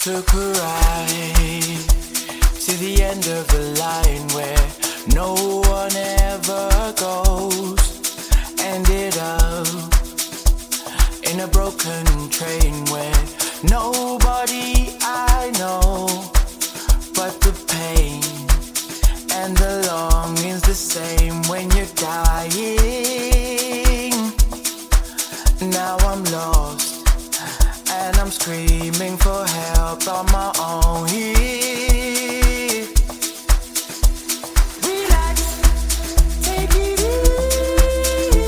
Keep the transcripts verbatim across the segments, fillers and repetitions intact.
Took a ride to the end of the line where no one ever goes. Ended up in a broken train where nobody I know, but the pain and the longing's the same when you're dying. Now I'm lost and I'm screaming for help on my own here. Relax, take it easy,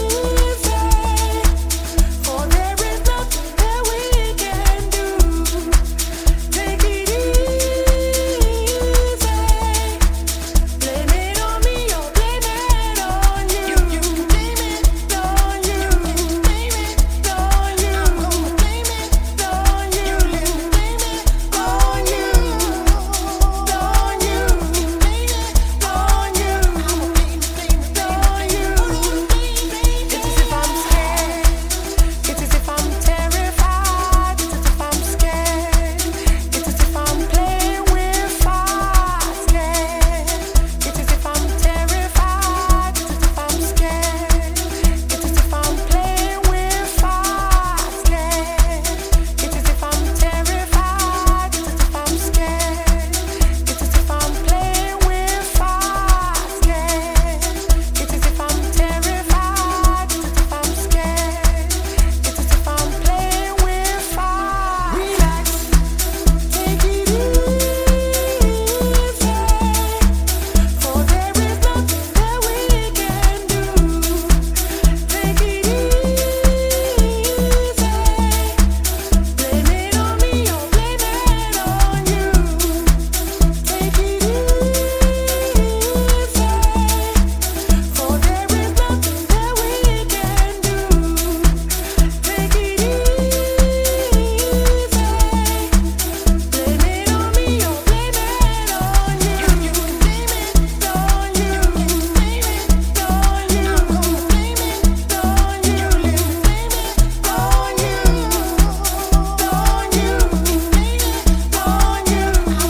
for there is nothing that we can do. Take it easy, blame it on me or blame it on you. You, you blame it on you, blame it on you, blame it on you, blame it on you, on you, blame it on you, blame it on you. It's as if I'm scared, it's as if I'm terrified, it's as if I'm scared, it's as if I'm playing with fire, scared. It's as if I'm terrified, it's as if I'm scared, it's as if I'm playing with fire, scared. It's as if I'm terrified, it's as if I'm scared, it's as if I'm playing with fire, scared. It's as if I'm terrified, it's as if I'm scared, it's as if I'm playing with fire. Relax, take it easy, for there is nothing that we can do. Take it easy, blame it on me or blame it on you. Take it easy, for there is nothing that we can do. Take it easy, blame it on me or blame it on you. You can blame it on you, blame it on you, blame it on you, blame it on you, on you, blame it on you,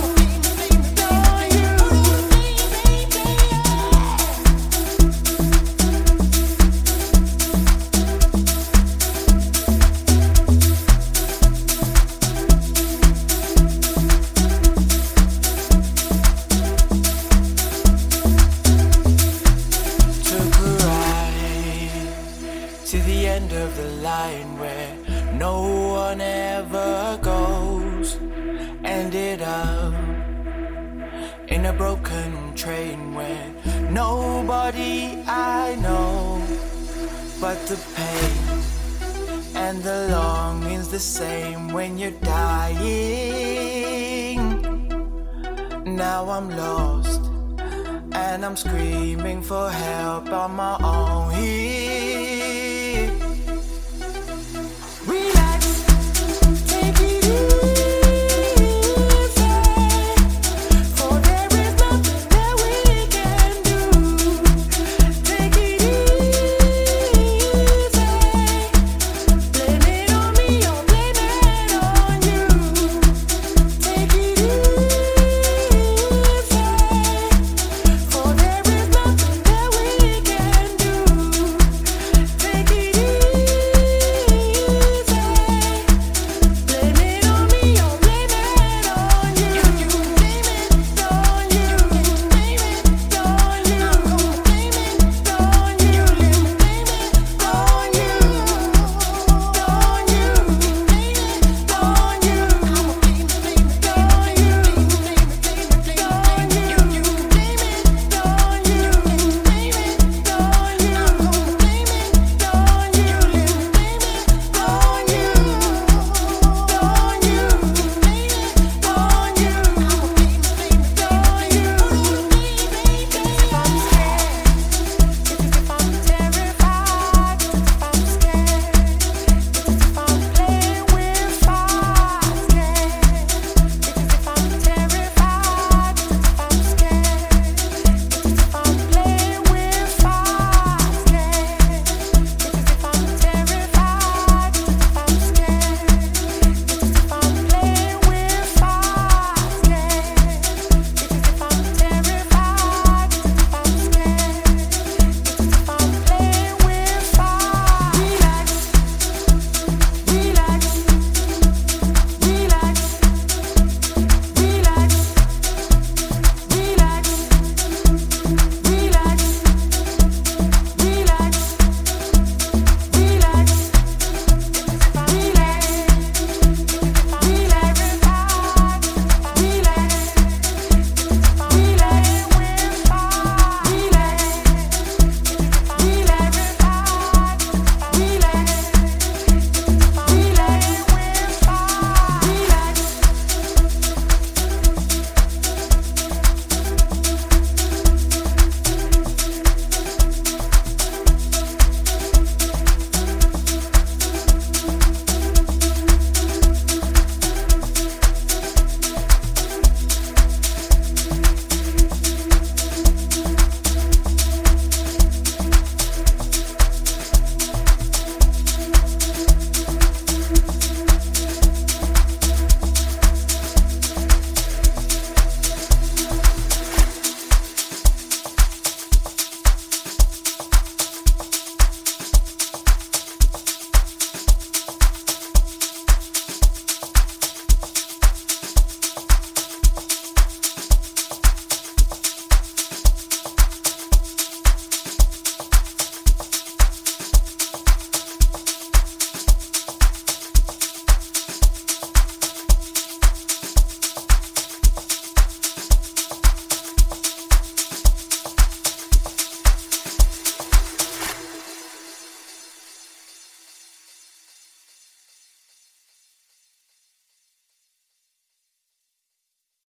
Took a ride to the end of the line where no one ever goes. Ended up in a broken train where nobody I know, but the pain and the longing's the same when you're dying. Now I'm lost and I'm screaming for help on my own here.